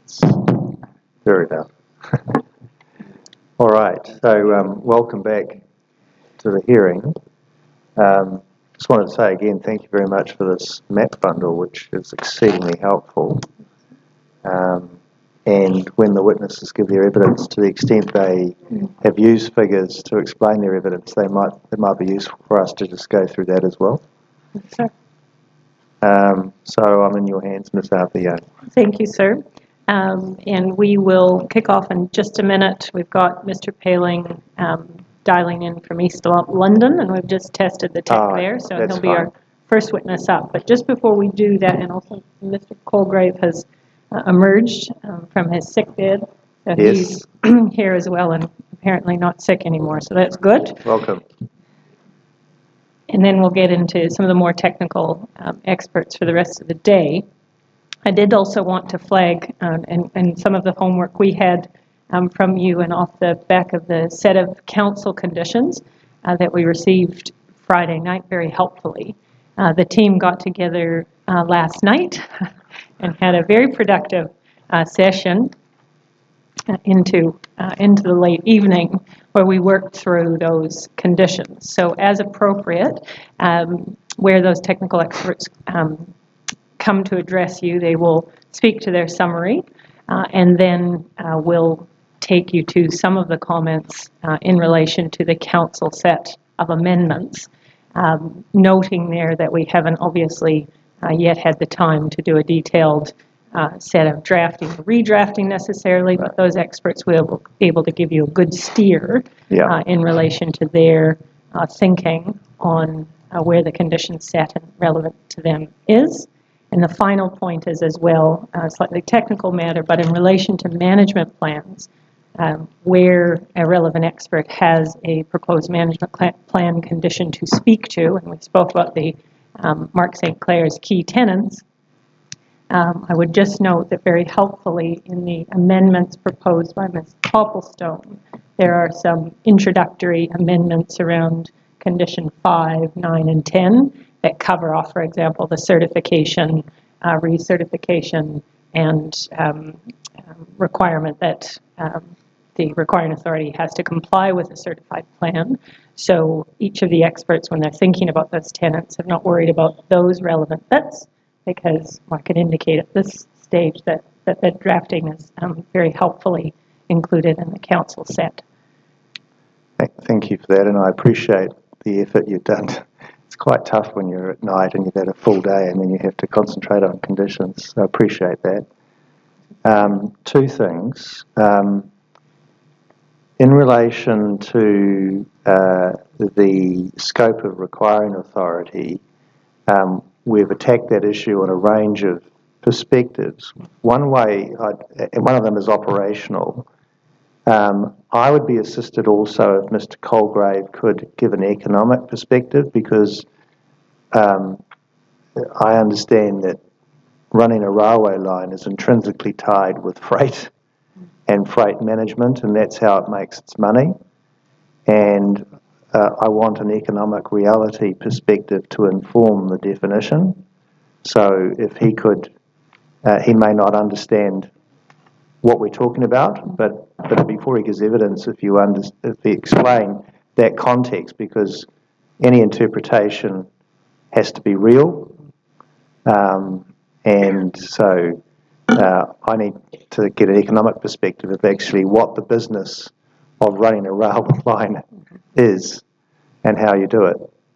It's very loud. All right, so welcome back to the hearing. Just wanted to say again, thank you very much for this map bundle, which is exceedingly helpful. And when the witnesses give their evidence, to the extent they have used figures to explain their evidence, it might be useful for us to just go through that as well. Sure. So I'm in your hands, Ms. Arpio. Thank you, sir. And we will kick off in just a minute. We've got Mr. Paling dialing in from East London, and we've just tested the tech there, so he'll be our first witness up. But just before we do that, and also Mr. Colgrave has emerged from his sick bed, so Yes. he's here as well and apparently not sick anymore, so that's good. Welcome. And then we'll get into some of the more technical experts for the rest of the day. I did also want to flag, and some of the homework we had from you and off the back of the set of council conditions that we received Friday night very helpfully. The team got together last night and had a very productive session into the late evening where we worked through those conditions. So as appropriate, where those technical experts come to address you, they will speak to their summary, and then we'll take you to some of the comments in relation to the council set of amendments, noting there that we haven't obviously yet had the time to do a detailed set of drafting or redrafting necessarily, but those experts will be able to give you a good steer in relation to their thinking on where the condition set and relevant to them is. And the final point is as well, a slightly technical matter, but in relation to management plans, where a relevant expert has a proposed management plan condition to speak to, and we spoke about the Mark St. Clair's key tenants, I would just note that very helpfully in the amendments proposed by Ms. Copplestone, there are some introductory amendments around condition 5, 9, and 10 that cover off, for example, the certification, recertification, and requirement that the requiring authority has to comply with a certified plan. So each of the experts, when they're thinking about those tenants, have not worried about those relevant bits, because I could indicate at this stage that drafting is very helpfully included in the council set. Thank you for that, and I appreciate the effort you've done. It's quite tough when you're at night and you've had a full day and then you have to concentrate on conditions. So I appreciate that. Two things. In relation to the scope of requiring authority, we've attacked that issue on a range of perspectives. One way, and one of them is operational. I would be assisted also if Mr. Colgrave could give an economic perspective, because I understand that running a railway line is intrinsically tied with freight and freight management, and that's how it makes its money. And I want an economic reality perspective to inform the definition. So if he could, he may not understand what we're talking about, but before he gives evidence, if you explain that context, because any interpretation has to be real, and so I need to get an economic perspective of actually what the business of running a rail line is and how you do it.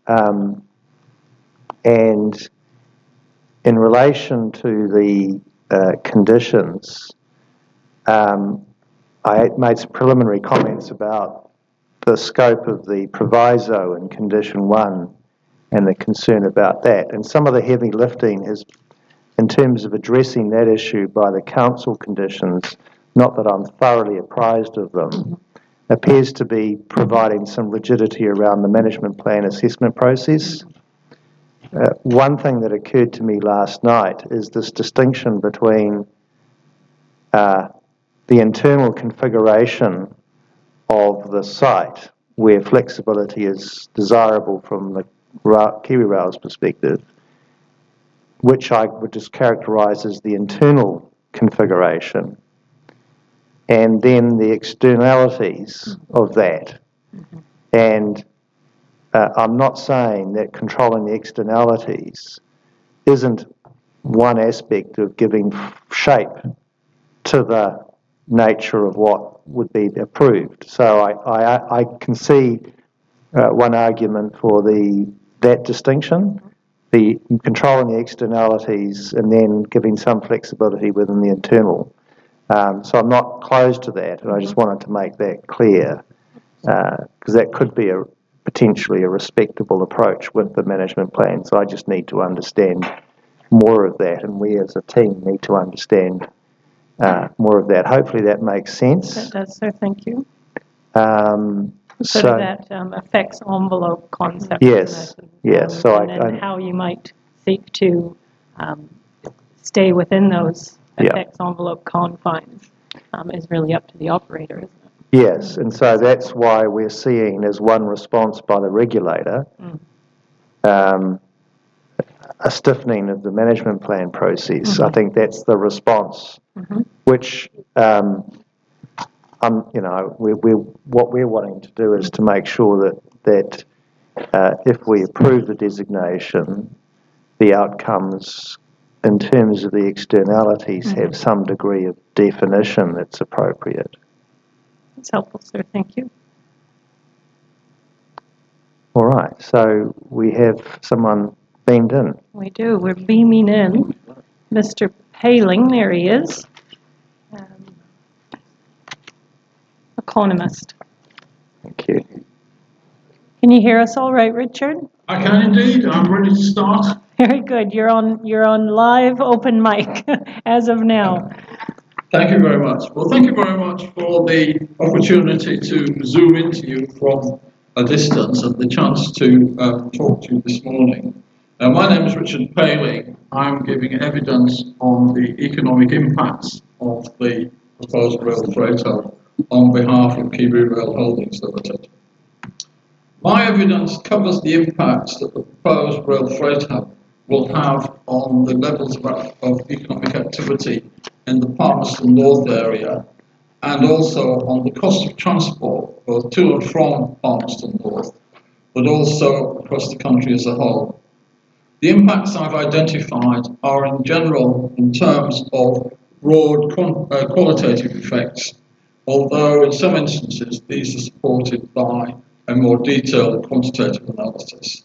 And in relation to the conditions, I made some preliminary comments about the scope of the proviso in condition 1 and the concern about that. And some of the heavy lifting is in terms of addressing that issue by the council conditions, not that I'm thoroughly apprised of them, appears to be providing some rigidity around the management plan assessment process. One thing that occurred to me last night is this distinction between the internal configuration of the site, where flexibility is desirable from the KiwiRail's perspective, which I would just characterise as the internal configuration, and then the externalities of that. And I'm not saying that controlling the externalities isn't one aspect of giving shape to the nature of what would be approved. So I can see one argument for that distinction, the controlling the externalities and then giving some flexibility within the internal. So I'm not closed to that, and I just wanted to make that clear, because that could be potentially a respectable approach with the management plan. So I just need to understand more of that, and we as a team need to understand more of that. Hopefully that makes sense. That does, sir. Thank you. So that effects envelope concept. Yes, yes. So and then how you might seek to stay within those effects envelope confines is really up to the operator, isn't it? Yes, and so that's why we're seeing as one response by the regulator a stiffening of the management plan process. I think that's the response, which what we're wanting to do is to make sure that if we approve the designation, the outcomes in terms of the externalities have some degree of definition that's appropriate. That's helpful, sir. Thank you. All right, so we have someone beamed in. We do. We're beaming in Mr. Paling. There he is. Economist. Thank you. Can you hear us all right, Richard? I can indeed. I'm ready to start. Very good. You're on live open mic as of now. Thank you very much. Well, thank you very much for the opportunity to zoom into you from a distance and the chance to talk to you this morning. My name is Richard Paling. I'm giving evidence on the economic impacts of the proposed rail freight hub on behalf of Kiwi Rail Holdings Limited. My evidence covers the impacts that the proposed rail freight hub will have on the levels of economic activity in the Palmerston North area, and also on the cost of transport, both to and from Palmerston North, but also across the country as a whole. The impacts I've identified are in general in terms of broad qualitative effects, although in some instances these are supported by a more detailed quantitative analysis.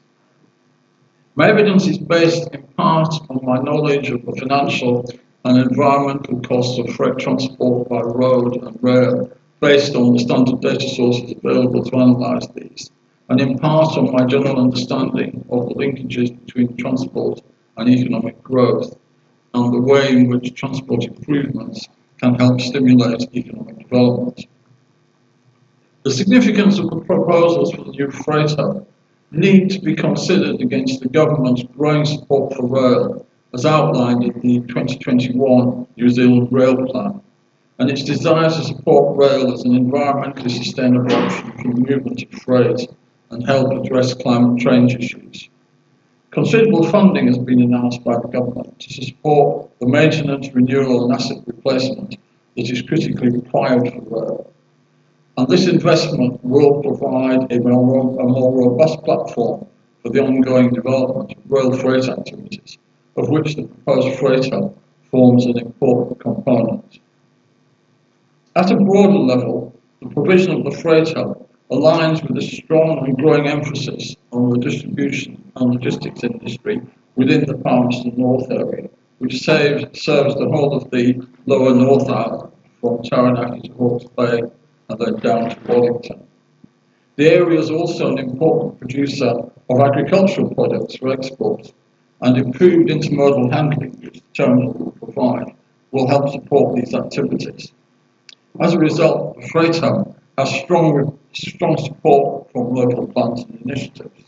My evidence is based in part on my knowledge of the financial and environmental costs of freight transport by road and rail, based on the standard data sources available to analyse these, and in part on my general understanding of the linkages between transport and economic growth, and the way in which transport improvements can help stimulate economic development. The significance of the proposals for the new freight hub need to be considered against the government's growing support for rail, as outlined in the 2021 New Zealand Rail Plan, and its desire to support rail as an environmentally sustainable option for the movement of freight and help address climate change issues. Considerable funding has been announced by the government to support the maintenance, renewal and asset replacement that is critically required for rail. And this investment will provide a more robust platform for the ongoing development of rail freight activities, of which the proposed freight hub forms an important component. At a broader level, the provision of the freight hub aligns with a strong and growing emphasis on the distribution and logistics industry within the Palmerston North area, which serves the whole of the lower North Island, from Taranaki to Hawke's Bay and then down to Wellington. The area is also an important producer of agricultural products for export, and improved intermodal handling, which the terminal will provide, will help support these activities. As a result, the freight hub has strong support from local plans and initiatives.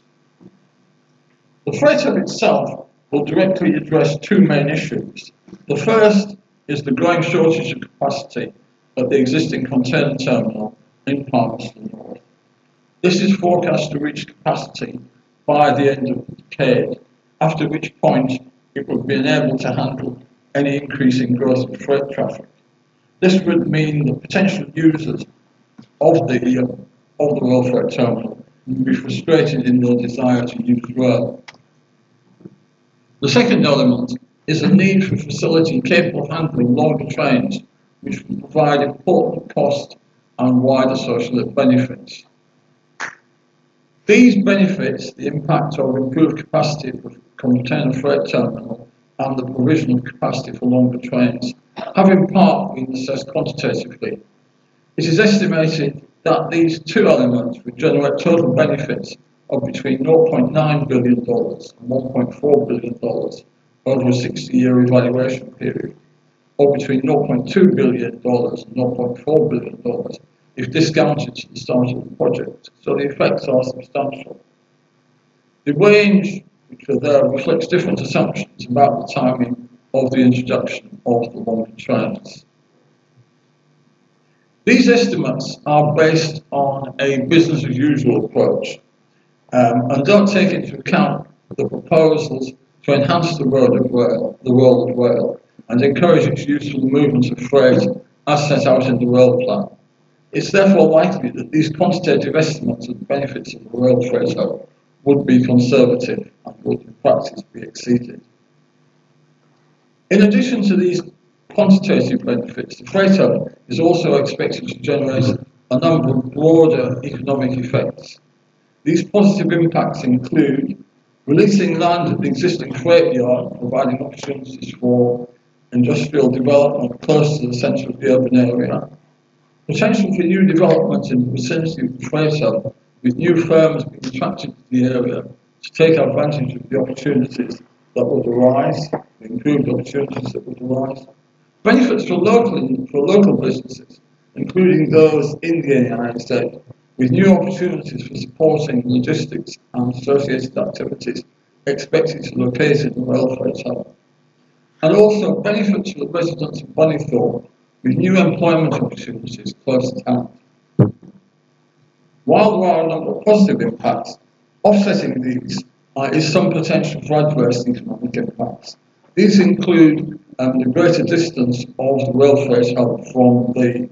The freight hub itself will directly address two main issues. The first is the growing shortage of capacity at the existing container terminal in Palmerston North. This is forecast to reach capacity by the end of the decade, after which point it will be enabled to handle any increase in growth of freight traffic. This would mean that potential users of the Royal Freight Terminal would be frustrated in their desire to use rail. The second element is a need for a facility capable of handling longer trains, which will provide important cost and wider social benefits. These benefits, the impact of improved capacity of container freight terminal and the provision of capacity for longer trains, have in part been assessed quantitatively. It is estimated that these two elements would generate total benefits of between $0.9 billion and $1.4 billion over a 60-year evaluation period, or between $0.2 billion and $0.4 billion if discounted to the start of the project, so the effects are substantial. The range which are there reflects different assumptions about the timing of the introduction of the longer trains. These estimates are based on a business as usual approach and don't take into account the proposals to enhance the role of rail and encourage its use for the movement of freight as set out in the rail plan. It's therefore likely that these quantitative estimates of the benefits of the rail freight hub would be conservative and would in practice be exceeded. In addition to these quantitative benefits, the freight hub is also expected to generate a number of broader economic effects. These positive impacts include releasing land at the existing freight yard, providing opportunities for industrial development close to the centre of the urban area, potential for new development in the vicinity of the freight hub, with new firms being attracted to the area to take advantage of the opportunities that would arise, the improved opportunities that would arise. Benefits for local businesses, including those in the NEIZ, with new opportunities for supporting logistics and associated activities expected to locate in the rail freight hub. And also benefits for the residents of Bunnythorpe, with new employment opportunities close at hand. While there are a number of positive impacts, offsetting these is some potential for adverse economic impacts. These include the greater distance of the rail freight hub from the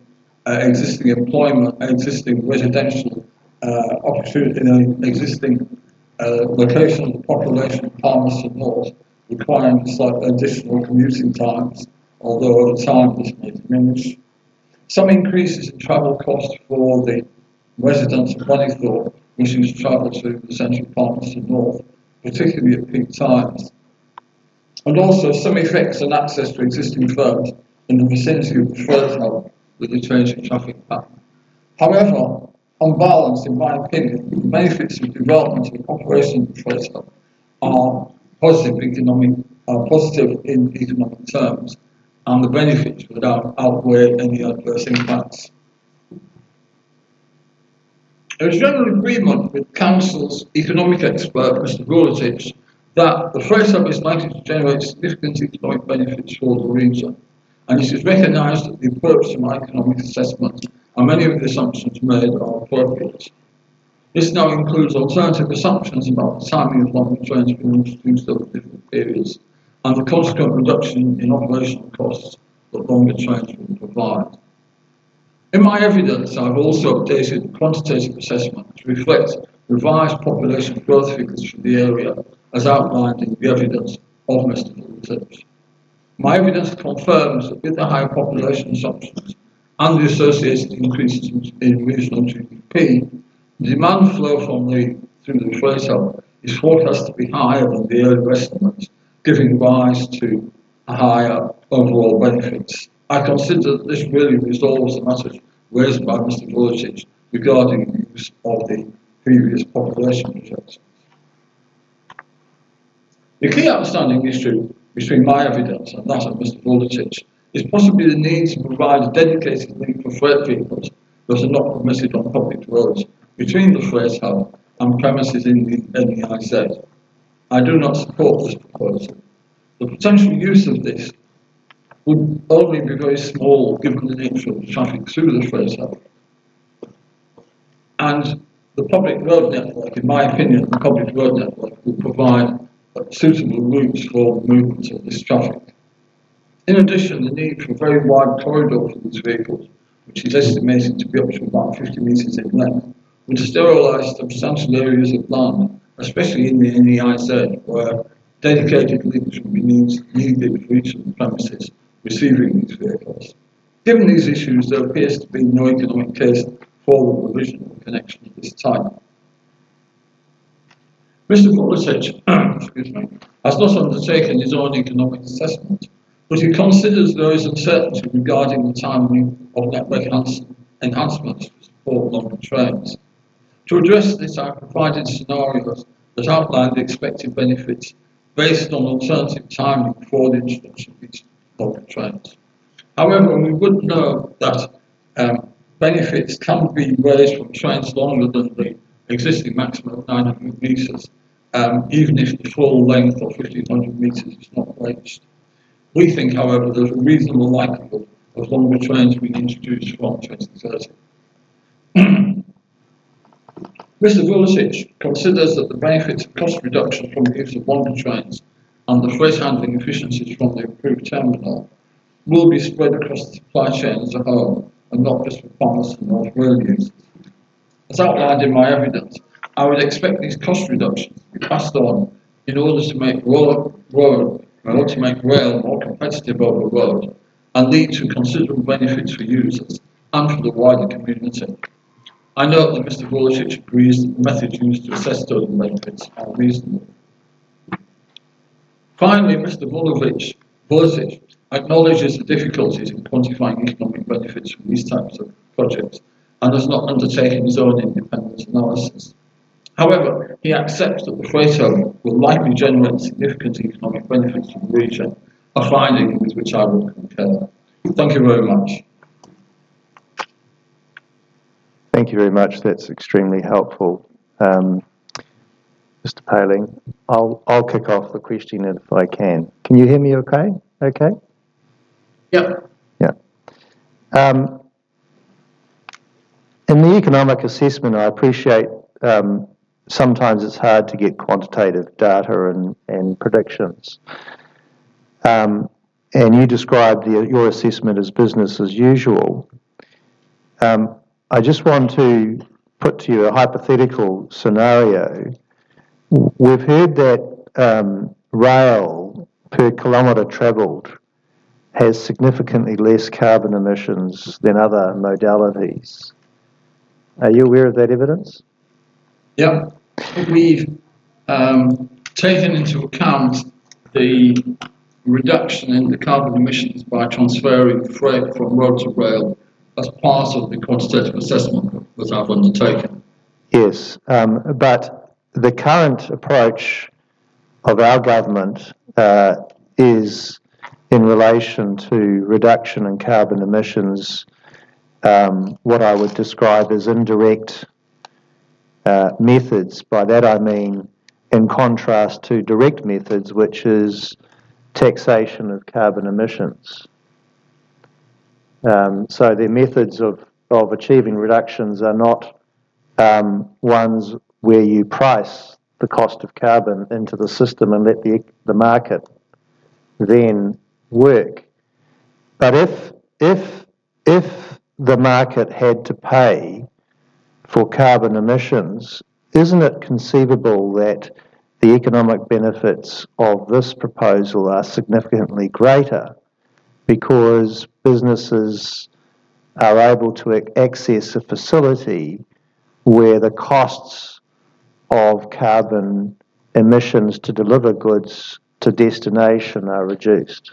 existing residential opportunity, existing location of the population of Palmerston North, requiring slight additional commuting times, although over time this may diminish. Some increases in travel costs for the residents of Bunnythorpe wishing to travel to the centre of Palmerston North, particularly at peak times. And also some effects on access to existing firms in the vicinity of the freight hub with the changing traffic pattern. However, on balance, in my opinion, the benefits of development and operation of the freight hub are positive in economic terms, and the benefits would outweigh any adverse impacts. There is general agreement with Council's economic expert, Mr. Vuletic, that the freight hub is likely to generate significant economic benefits for the region, and it is recognised that the approach to my economic assessment and many of the assumptions made are appropriate. This now includes alternative assumptions about the timing of longer trains being introduced over different periods and the consequent reduction in operational costs that longer trains will provide. In my evidence, I've also updated the quantitative assessment to reflect revised population growth figures for the area as outlined in the evidence of Mr. Vuletic. My evidence confirms that with the higher population assumptions and the associated increases in regional GDP, the demand flow through the freight hub is forecast to be higher than the earlier estimates, giving rise to a higher overall benefits. I consider that this really resolves the matters raised by Mr. Vuletic regarding the use of the previous population projections. The key outstanding issue between my evidence and that of Mr. Vuletic is possibly the need to provide a dedicated link for freight vehicles that are not permitted on public roads between the freight hub and premises in the NEIZ. I do not support this proposal. The potential use of this would only be very small given the nature of the traffic through the freight hub. And the public road network, in my opinion, the public road network would provide suitable routes for the movement of this traffic. In addition, the need for a very wide corridor for these vehicles, which is estimated to be up to about 50 metres in length, would sterilise substantial areas of land, especially in the NEIZ, where dedicated links would be needed for each of the premises receiving these vehicles. Given these issues, there appears to be no economic case for the provision of a connection of this type. Mr. Vuletic has not undertaken his own economic assessment, but he considers there is uncertainty regarding the timing of network enhancements to support longer trains. To address this, I provided scenarios that outline the expected benefits based on alternative timing for the introduction of these longer trains. However, we would know that benefits can be raised from trains longer than the existing maximum of 900 metres, even if the full length of 1500 metres is not reached. We think, however, there's a reasonable likelihood of longer trains being introduced from 2030. Mr. Vuletic considers that the benefits of cost reduction from the use of longer trains and the freight handling efficiencies from the improved terminal will be spread across the supply chain as a whole and not just for Palmerston North Rail users. As outlined in my evidence, I would expect these cost reductions to be passed on in order to make rail more competitive over road and lead to considerable benefits for users and for the wider community. I note that Mr. Vuletic agrees that the methods used to assess those benefits are reasonable. Finally, Mr. Vuletic acknowledges the difficulties in quantifying economic benefits from these types of projects and has not undertaken his own independent analysis. However, he accepts that the freight hub will likely generate significant economic benefits to the region, a finding with which I would concur. Thank you very much. Thank you very much. That's extremely helpful, Mr. Paling. I'll kick off the question if I can. Can you hear me okay? Okay? Yep. Yeah. In the economic assessment, I appreciate sometimes it's hard to get quantitative data and predictions. And you described your assessment as business as usual. I just want to put to you a hypothetical scenario. We've heard that rail per kilometre travelled has significantly less carbon emissions than other modalities. Are you aware of that evidence? Yeah. We've taken into account the reduction in the carbon emissions by transferring freight from road to rail as part of the quantitative assessment that I've undertaken. Yes, but the current approach of our government is in relation to reduction in carbon emissions, what I would describe as indirect methods. By that I mean in contrast to direct methods, which is taxation of carbon emissions. So their methods of achieving reductions are not ones where you price the cost of carbon into the system and let the market then work. But if the market had to pay for carbon emissions, isn't it conceivable that the economic benefits of this proposal are significantly greater because businesses are able to access a facility where the costs of carbon emissions to deliver goods to destination are reduced?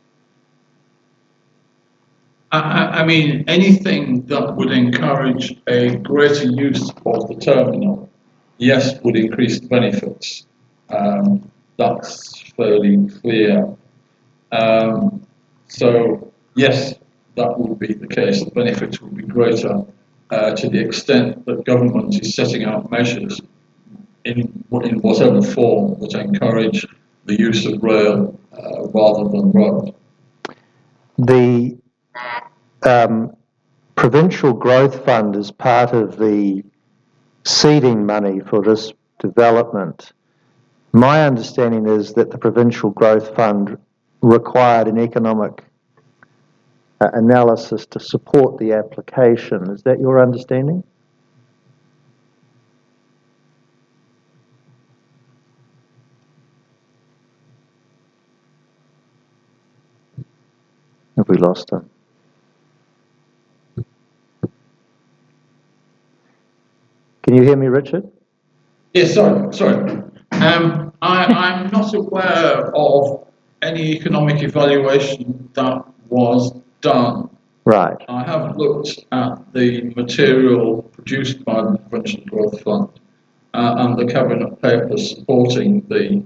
I mean, anything that would encourage a greater use of the terminal, yes, would increase the benefits. That's fairly clear. So, yes, that would be the case. The benefits would be greater to the extent that government is setting out measures in whatever form that encourage the use of rail rather than road. The Provincial Growth Fund is part of the seeding money for this development. My understanding is that the Provincial Growth Fund required an economic analysis to support the application. Is that your understanding? Have we lost him? Can you hear me, Richard? Yes, sorry. I'm not aware of any economic evaluation that was done. Right. I have looked at the material produced by the Provincial Growth Fund and the cabinet papers supporting the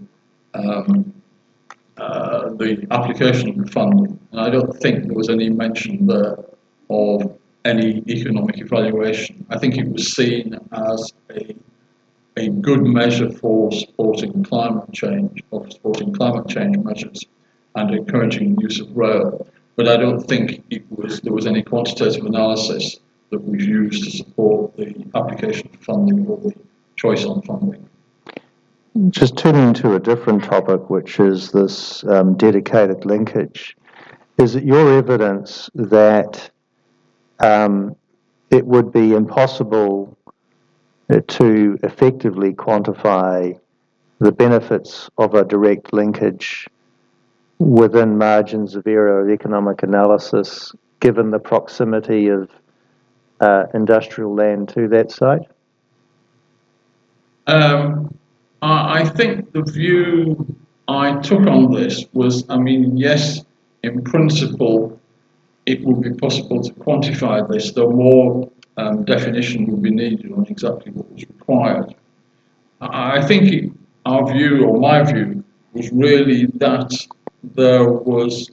application of the funding, and I don't think there was any mention there of any economic evaluation. I think it was seen as a good measure for supporting climate change measures and encouraging the use of rail. But I don't think there was any quantitative analysis that was used to support the application for funding or the choice on funding. Just turning to a different topic, which is this dedicated linkage. Is it your evidence that it would be impossible to effectively quantify the benefits of a direct linkage within margins of error of economic analysis, given the proximity of industrial land to that site? I think the view I took on this was, yes, in principle, it would be possible to quantify this, though more definition would be needed on exactly what was required. I think our view, or my view, was really that there was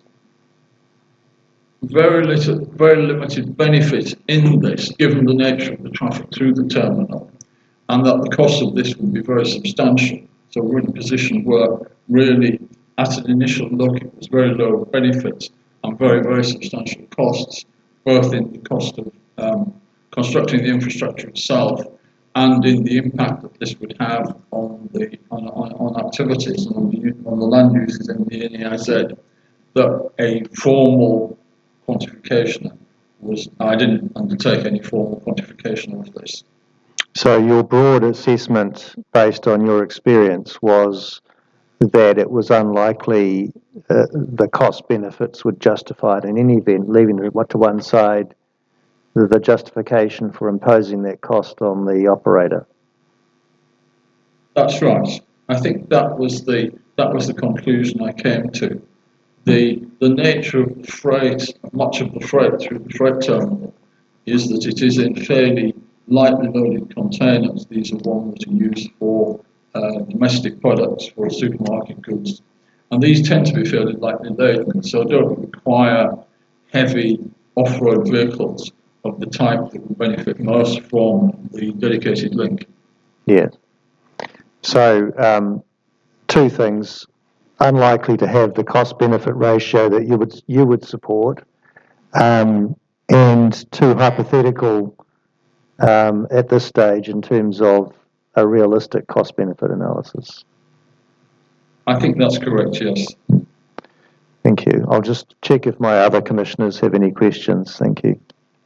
very limited benefit in this, given the nature of the traffic through the terminal, and that the cost of this would be very substantial. So we're in a position where really, at an initial look, it was very low benefit and very, very substantial costs, both in the cost of constructing the infrastructure itself and in the impact that this would have on activities and on the land uses in the NEIZ. That a formal quantification I didn't undertake any formal quantification of this. So your broad assessment, based on your experience, was that it was unlikely the cost benefits would justify it in any event, leaving to one side the justification for imposing that cost on the operator. That's right. I think that was the conclusion I came to. The nature of the freight, much of the freight through the freight terminal, is that it is in fairly lightly loaded containers. These are ones that are used for domestic products, for supermarket goods. And these tend to be fairly lightly laden, so don't require heavy off-road vehicles of the type that would benefit most from the dedicated link. Yes. So, two things. Unlikely to have the cost-benefit ratio that you would support, and two, hypothetical at this stage in terms of a realistic cost-benefit analysis. I think that's correct, yes. Thank you. I'll just check if my other commissioners have any questions. Thank you.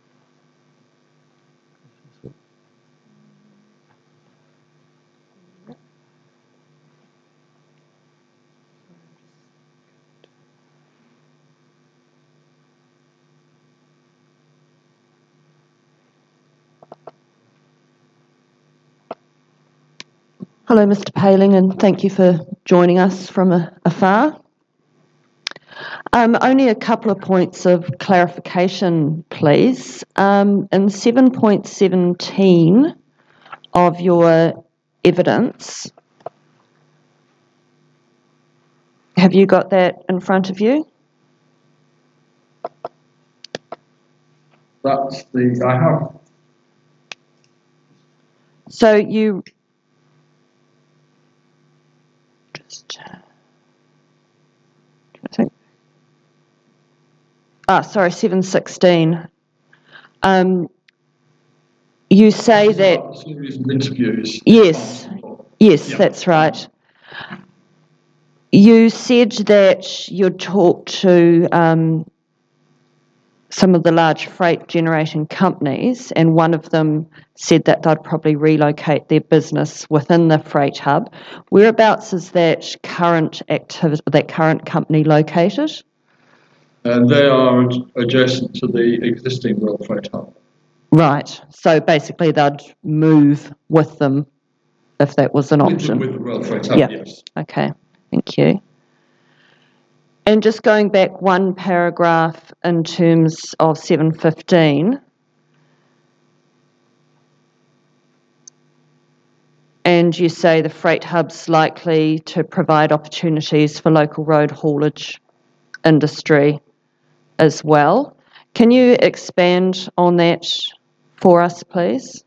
Hello, Mr. Paling, and thank you for joining us from afar. Only a couple of points of clarification, please. In 7.17 of your evidence, have you got that in front of you? I have. So you... Sorry, 7.16. You say that... A series of interviews. Yes, yeah. That's right. You said that you'd talked to some of the large freight generating companies, and one of them said that they'd probably relocate their business within the freight hub. Whereabouts is that current company located? And they are adjacent to the existing Rail Freight Hub. Right. So basically, they'd move with them if that was an option. With the Rail Freight Hub, Yeah. yes. Okay. Thank you. And just going back one paragraph in terms of 715, and you say the freight hub's likely to provide opportunities for local road haulage industry as well. Can you expand on that for us, please?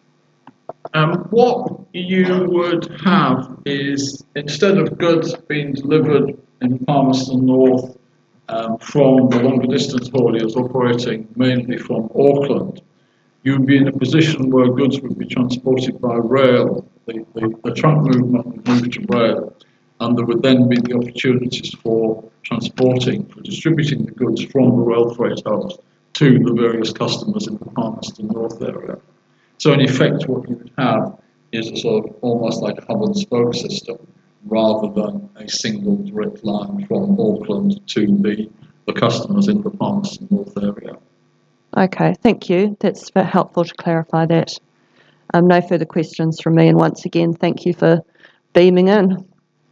What you would have is, instead of goods being delivered in Palmerston North from the longer distance hauliers operating mainly from Auckland, you'd be in a position where goods would be transported by rail. The trunk movement would move to rail, and there would then be the opportunities for distributing the goods from the rail freight hubs to the various customers in the Palmerston North area. So in effect, what you would have is a sort of almost like a hub and spoke system, rather than a single direct line from Auckland to the customers in the Palmerston North area. Okay, thank you. That's very helpful to clarify that. No further questions from me, and once again, thank you for beaming in.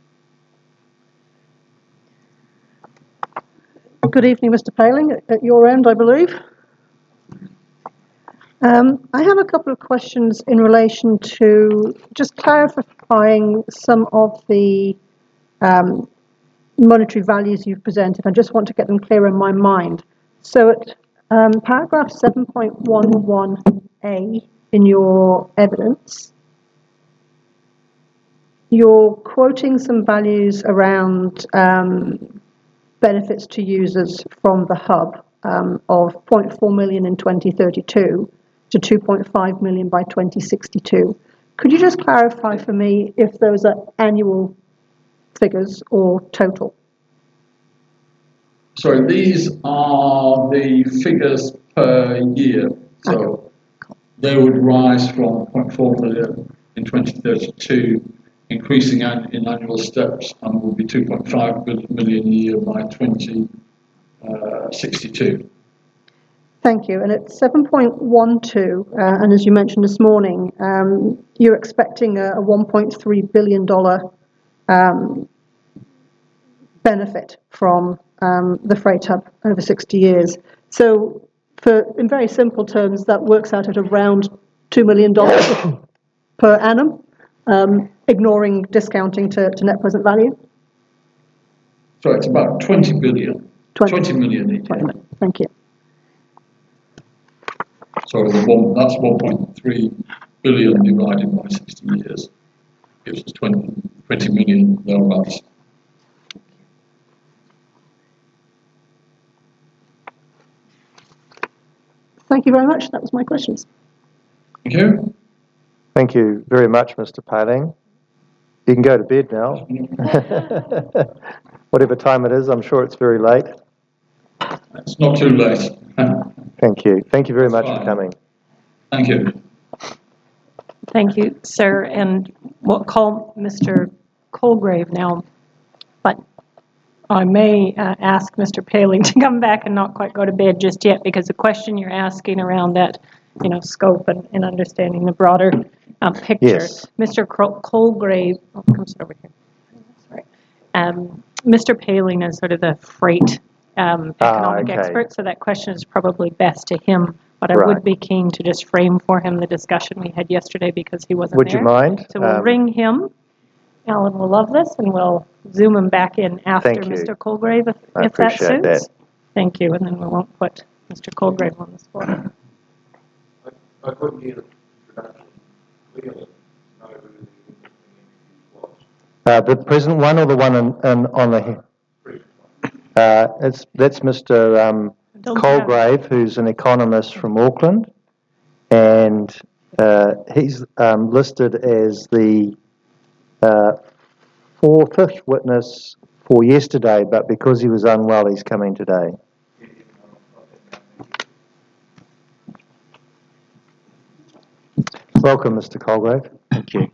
Good evening, Mr. Paling, at your end, I believe. I have a couple of questions in relation to just clarifying some of the monetary values you've presented. I just want to get them clear in my mind. So at paragraph 7.11a in your evidence, you're quoting some values around benefits to users from the hub of 0.4 million in 2032 to 2.5 million by 2062. Could you just clarify for me if those are annual figures or total? So these are the figures per year. So they would rise from 0.4 million in 2032, increasing in annual steps, and will be 2.5 million a year by 2062. Thank you. And at 7.12, and as you mentioned this morning, you're expecting a $1.3 billion benefit from the freight hub over 60 years. So in very simple terms, that works out at around $2 million per annum, ignoring discounting to net present value. So it's about 20 billion. 20 million a year. Thank you. So that's 1.3 billion divided by 60 years. Gives us 20 million thereabouts. Thank you very much. That was my questions. Thank you. Thank you very much, Mr. Paling. You can go to bed now. Whatever time it is, I'm sure it's very late. It's not too late. Thank you. Thank you very much Fine. for coming. Thank you. Thank you, sir. And we'll call Mr. Colgrave now, but I may ask Mr. Paling to come back and not quite go to bed just yet, because the question you're asking around that, scope and understanding the broader picture. Yes. Mr. Colgrave, come sit over here. Sorry. Mr. Paling is sort of the freight economic expert, so that question is probably best to him. But I would be keen to just frame for him the discussion we had yesterday, because he wasn't there. Would you mind? So we'll ring him. Alan will love this, and we'll zoom him back in after Mr. Colgrave, if that suits. That. Thank you, and then we won't put Mr. Colgrave on the spot. I couldn't hear the introduction clearly. Know who the was. The present one or the one on the... That's Mr. Colgrave, who's an economist from Auckland, and he's listed as the fifth witness for yesterday, but because he was unwell, he's coming today. Welcome, Mr. Colgrave. Thank you.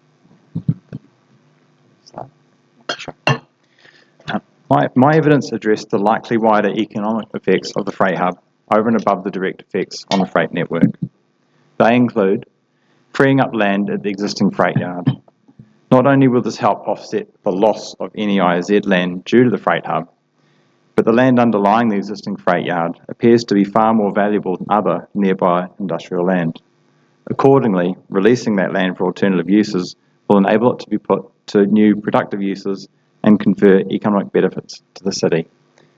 My evidence addressed the likely wider economic effects of the freight hub over and above the direct effects on the freight network. They include freeing up land at the existing freight yard. Not only will this help offset the loss of any IZ land due to the freight hub, but the land underlying the existing freight yard appears to be far more valuable than other nearby industrial land. Accordingly, releasing that land for alternative uses will enable it to be put to new productive uses and confer economic benefits to the city.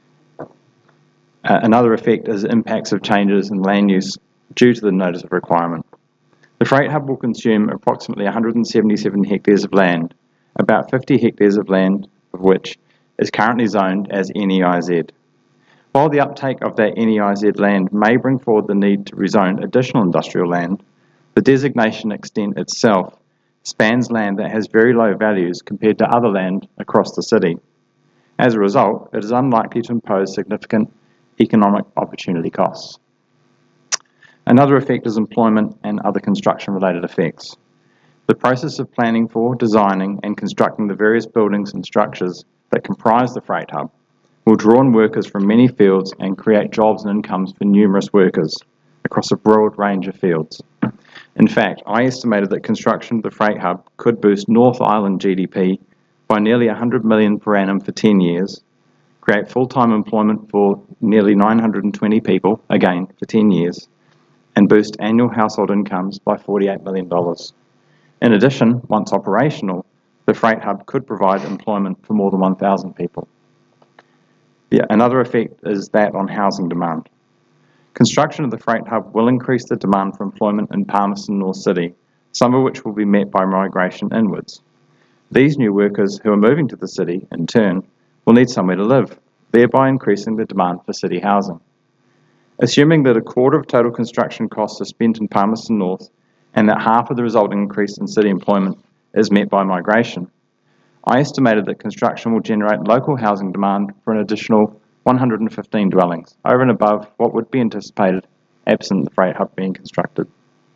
Another effect is impacts of changes in land use due to the notice of requirement. The freight hub will consume approximately 177 hectares of land, about 50 hectares of land of which is currently zoned as NEIZ. While the uptake of that NEIZ land may bring forward the need to rezone additional industrial land, the designation extent itself spans land that has very low values compared to other land across the city. As a result, it is unlikely to impose significant economic opportunity costs. Another effect is employment and other construction-related effects. The process of planning for, designing, and constructing the various buildings and structures that comprise the freight hub will draw in workers from many fields and create jobs and incomes for numerous workers across a broad range of fields. In fact, I estimated that construction of the freight hub could boost North Island GDP by nearly 100 million per annum for 10 years, create full-time employment for nearly 920 people, again for 10 years, and boost annual household incomes by $48 million. In addition, once operational, the freight hub could provide employment for more than 1,000 people. Another effect is that on housing demand. Construction of the freight hub will increase the demand for employment in Palmerston North City, some of which will be met by migration inwards. These new workers who are moving to the city, in turn, will need somewhere to live, thereby increasing the demand for city housing. Assuming that a quarter of total construction costs are spent in Palmerston North and that half of the resulting increase in city employment is met by migration, I estimated that construction will generate local housing demand for an additional 115 dwellings, over and above what would be anticipated absent the freight hub being constructed.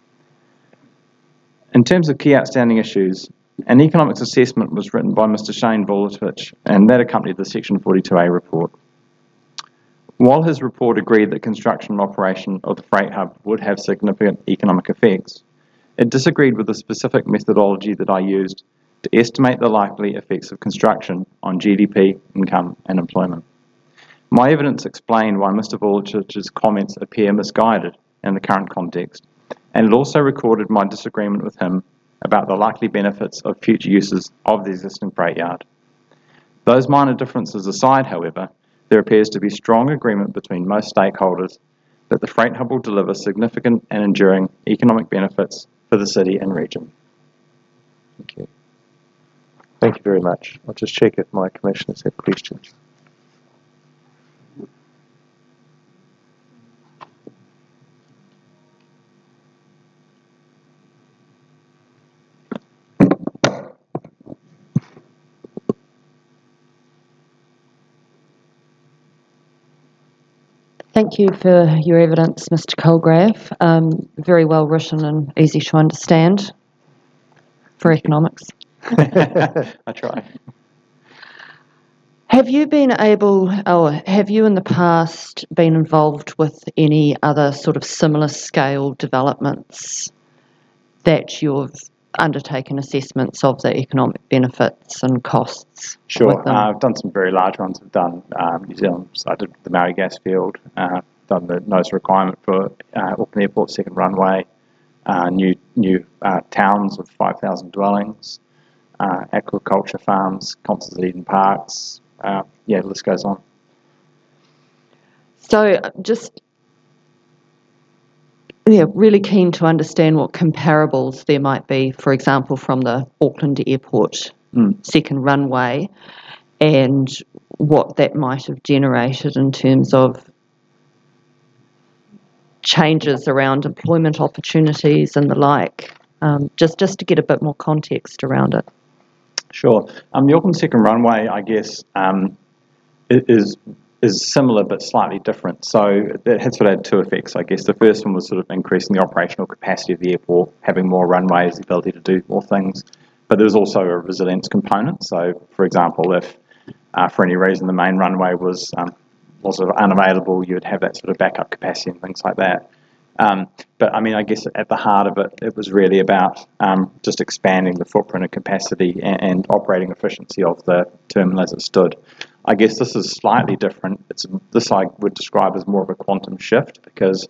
In terms of key outstanding issues, an economics assessment was written by Mr. Shane Vuletovich, and that accompanied the Section 42A report. While his report agreed that construction and operation of the freight hub would have significant economic effects, it disagreed with the specific methodology that I used to estimate the likely effects of construction on GDP, income, and employment. My evidence explained why Mr. Vuletovich's comments appear misguided in the current context, and it also recorded my disagreement with him about the likely benefits of future uses of the existing freight yard. Those minor differences aside, however, there appears to be strong agreement between most stakeholders that the freight hub will deliver significant and enduring economic benefits for the city and region. Thank you. Thank you very much. I'll just check if my commissioners have questions. Thank you for your evidence, Mr. Colgrave. Very well written and easy to understand for economics. I try. Have you have you in the past been involved with any other sort of similar scale developments that you've undertaken assessments of the economic benefits and costs? Sure, with them? I've done some very large ones. I've done New Zealand, I did the Maui gas field, done the notice requirement for Auckland Airport second runway, new towns with 5,000 dwellings, aquaculture farms, Concerts at Eden Parks, the list goes on. So just really keen to understand what comparables there might be, for example, from the Auckland Airport second runway, and what that might have generated in terms of changes around employment opportunities and the like, just to get a bit more context around it. Sure. The Auckland second runway, I guess, it is is similar but slightly different. So it had sort of had two effects, I guess. The first one was sort of increasing the operational capacity of the airport, having more runways, the ability to do more things. But there's also a resilience component. So, for example, if for any reason the main runway was sort of unavailable, you would have that sort of backup capacity and things like that. But I mean, I guess at the heart of it, it was really about just expanding the footprint and capacity and operating efficiency of the terminal as it stood. I guess this is slightly different. This I would describe as more of a quantum shift, because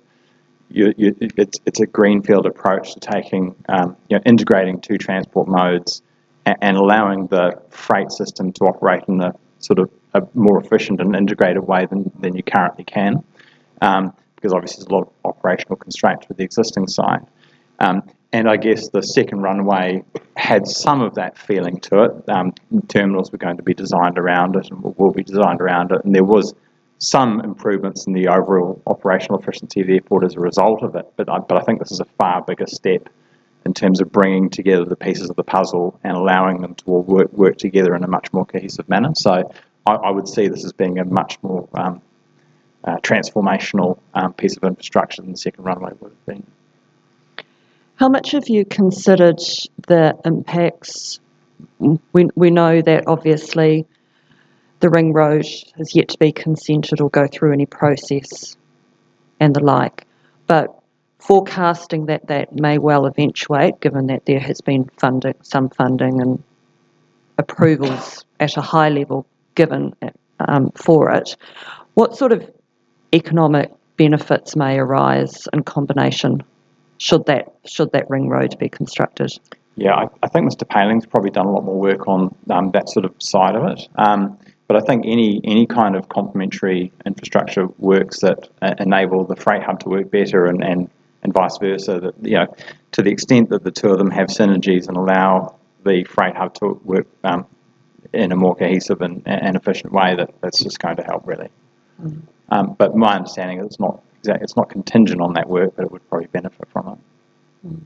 it's a greenfield approach to taking, integrating two transport modes and allowing the freight system to operate in a sort of a more efficient and integrated way than you currently can. Because obviously there's a lot of operational constraints with the existing site. And I guess the second runway had some of that feeling to it. Terminals were going to be designed around it and will be designed around it. And there was some improvements in the overall operational efficiency of the airport as a result of it. But I think this is a far bigger step in terms of bringing together the pieces of the puzzle and allowing them to all work together in a much more cohesive manner. So I would see this as being a much more transformational piece of infrastructure than the second runway would have been. How much have you considered the impacts? We know that obviously the ring road has yet to be consented or go through any process and the like, but forecasting that may well eventuate, given that there has been some funding and approvals at a high level given for it, what sort of economic benefits may arise in combination should that ring road be constructed? Yeah, I think Mr. Paling's probably done a lot more work on that sort of side of it. But I think any kind of complementary infrastructure works that enable the freight hub to work better and vice versa. That to the extent that the two of them have synergies and allow the freight hub to work in a more cohesive and efficient way, that's just going to help really. Mm. But my understanding is it's not contingent on that work, but it would probably benefit from it. Mm.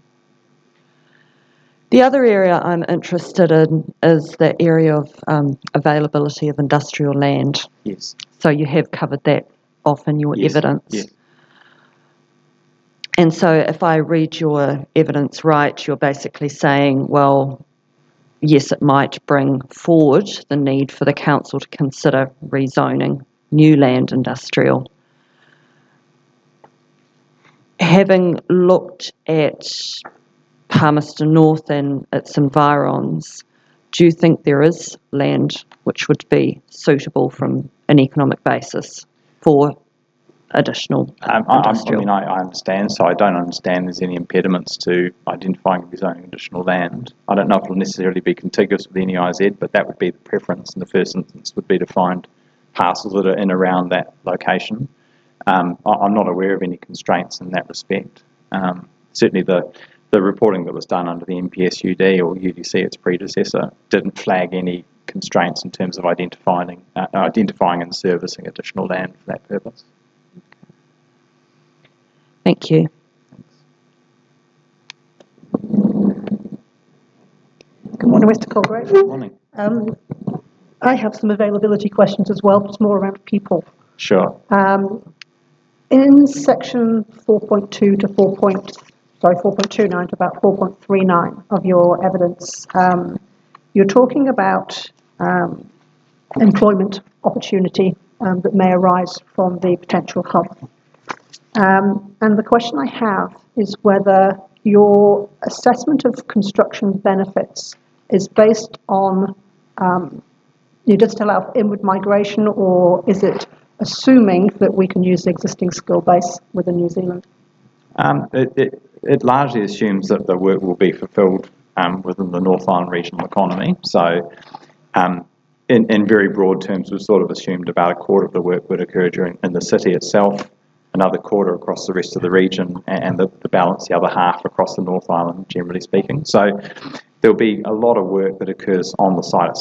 The other area I'm interested in is the area of availability of industrial land. Yes. So you have covered that off in your evidence. Yes. And so if I read your evidence right, you're basically saying, well, yes, it might bring forward the need for the council to consider rezoning new land industrial. Having looked at Palmerston North and its environs, do you think there is land which would be suitable from an economic basis for additional industrial? I understand, so I don't understand there's any impediments to identifying and rezoning additional land. I don't know if it'll necessarily be contiguous with any IZ, but that would be the preference in the first instance, would be to find parcels that are in around that location. I'm not aware of any constraints in that respect. Certainly the reporting that was done under the NPSUD or UDC, its predecessor, didn't flag any constraints in terms of identifying and servicing additional land for that purpose. Thank you. Good morning, Mr. Colgrave. Good morning. I have some availability questions as well, but it's more around people. Sure. In section 4.2 to 4.29 to about 4.39 of your evidence, you're talking about employment opportunity that may arise from the potential hub. And the question I have is whether your assessment of construction benefits is based on, you just allow for inward migration, or is it assuming that we can use the existing skill base within New Zealand? It largely assumes that the work will be fulfilled within the North Island regional economy. So in very broad terms, we've sort of assumed about a quarter of the work would occur in the city itself, another quarter across the rest of the region, and the balance, the other half, across the North Island, generally speaking. So there'll be a lot of work that occurs on the site itself.